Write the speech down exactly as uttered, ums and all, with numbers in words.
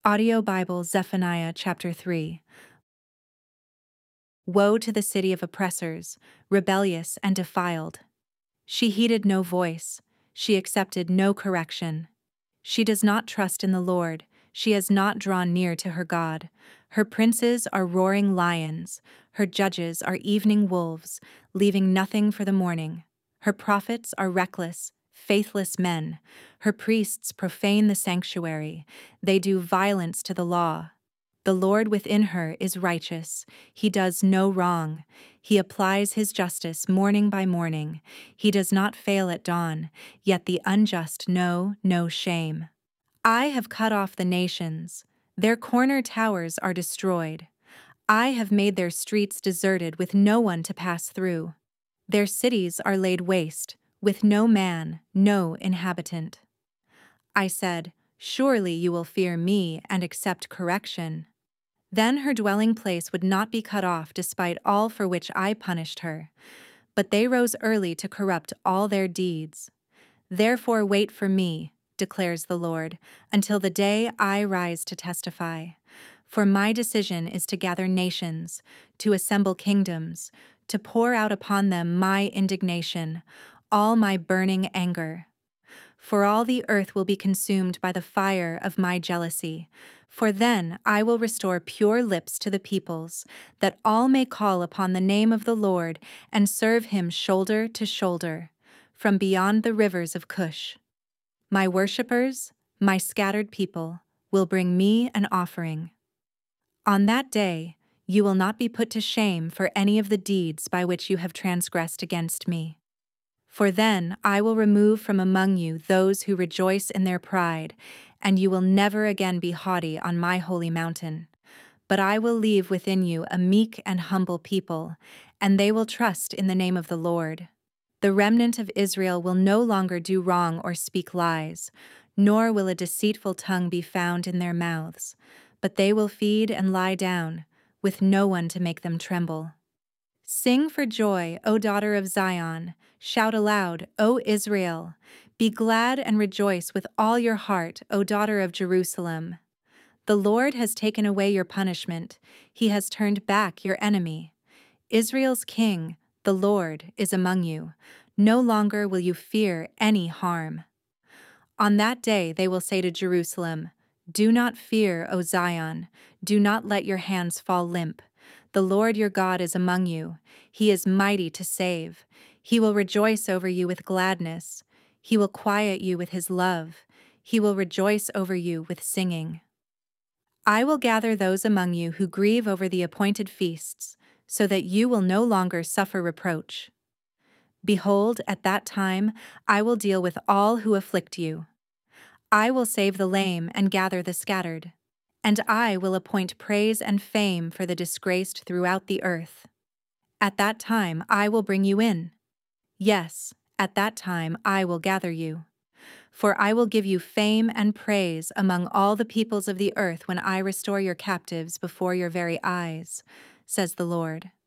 Audio Bible Zephaniah chapter three. Woe to the city of oppressors, rebellious and defiled. She heeded no voice, she accepted no correction. She does not trust in the Lord, she has not drawn near to her God. Her princes are roaring lions, her judges are evening wolves, leaving nothing for the morning. Her prophets are reckless, faithless men. Her priests profane the sanctuary, they do violence to the law. The Lord within her is righteous, he does no wrong. He applies his justice morning by morning. He does not fail at dawn, yet the unjust know no shame. I have cut off the nations, their corner towers are destroyed. I have made their streets deserted with no one to pass through. Their cities are laid waste, with no man, no inhabitant. I said, surely you will fear me and accept correction. Then her dwelling place would not be cut off despite all for which I punished her. But they rose early to corrupt all their deeds. Therefore wait for me, declares the Lord, until the day I rise to testify. For my decision is to gather nations, to assemble kingdoms, to pour out upon them my indignation, all my burning anger. For all the earth will be consumed by the fire of my jealousy. For then I will restore pure lips to the peoples, that all may call upon the name of the Lord and serve him shoulder to shoulder, from beyond the rivers of Cush. My worshippers, my scattered people, will bring me an offering. On that day, you will not be put to shame for any of the deeds by which you have transgressed against me. For then I will remove from among you those who rejoice in their pride, and you will never again be haughty on my holy mountain. But I will leave within you a meek and humble people, and they will trust in the name of the Lord. The remnant of Israel will no longer do wrong or speak lies, nor will a deceitful tongue be found in their mouths, but they will feed and lie down, with no one to make them tremble. Sing for joy, O daughter of Zion. Shout aloud, O Israel. Be glad and rejoice with all your heart, O daughter of Jerusalem. The Lord has taken away your punishment. He has turned back your enemy. Israel's king, the Lord, is among you. No longer will you fear any harm. On that day they will say to Jerusalem, do not fear, O Zion. Do not let your hands fall limp. The Lord your God is among you. He is mighty to save. He will rejoice over you with gladness. He will quiet you with his love. He will rejoice over you with singing. I will gather those among you who grieve over the appointed feasts, so that you will no longer suffer reproach. Behold, at that time I will deal with all who afflict you. I will save the lame and gather the scattered. And I will appoint praise and fame for the disgraced throughout the earth. At that time I will bring you in. Yes, at that time I will gather you. For I will give you fame and praise among all the peoples of the earth when I restore your captives before your very eyes, says the Lord.